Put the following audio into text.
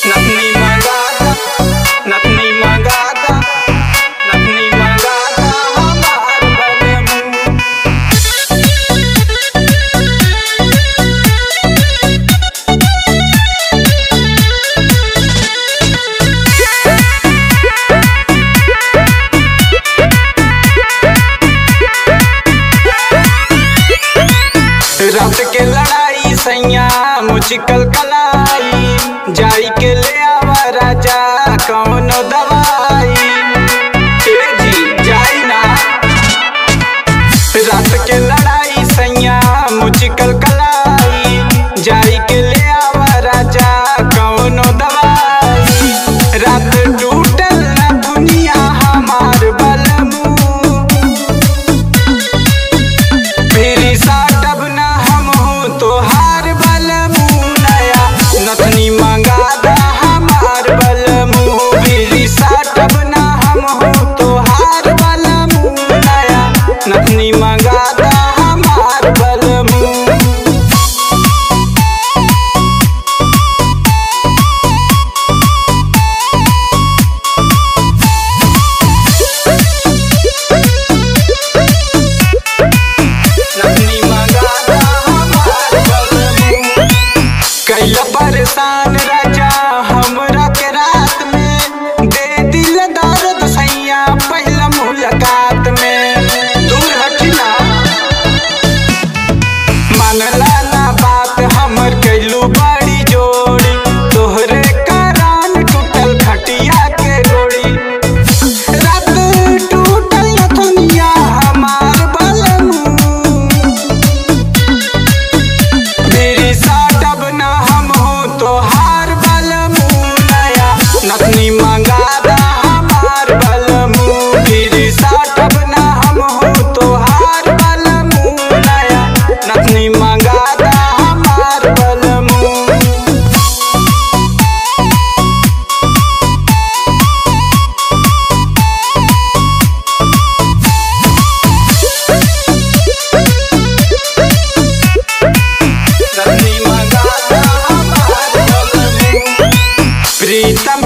नथनी मंगाता, नथनी मंगाता, नथनी मंगाता हमार बलमू। रात के लड़ाई सैया मुझकल कलाई, जाई के ले आवा राजा कौनो दवाई। ए जी जाई ना। रात के लड़ाई सैया मुझकल कलाई, जाई के ले आवा राजा कौनो दवाई। रात टूटल ना दुनिया हमार बलमू, मेरी साटब ना हम हूँ तोहार बलमू। नया नथनी मंगादा हमार बलमू, मेरी साटब ना हम हूँ तोहार बलमू। नया नथनी मंगादा हमार बलमू। नथनी मंगाता हमार बलमू। कैला परेशान राजा हमरा के रात में, दे दिल दर्द सैया पहला मुलाकात में। दूर हटना मानला ना बात हमर, कैलू बड़ी जोड़ी तोहरे कारण टूटल खटिया के गोड़ी। रात टूटल नथनिया हमार बलमू, मेरी साटब ना हम हूँ तोहार बलमू। नया नथनी मंगादा हमार बलमू, मेरी साटब ना हम हूँ तोहार बलमू। नया नथनी मंगादा हमार बलमू। नथनी मंगाता हमार बलमू। प्रीतम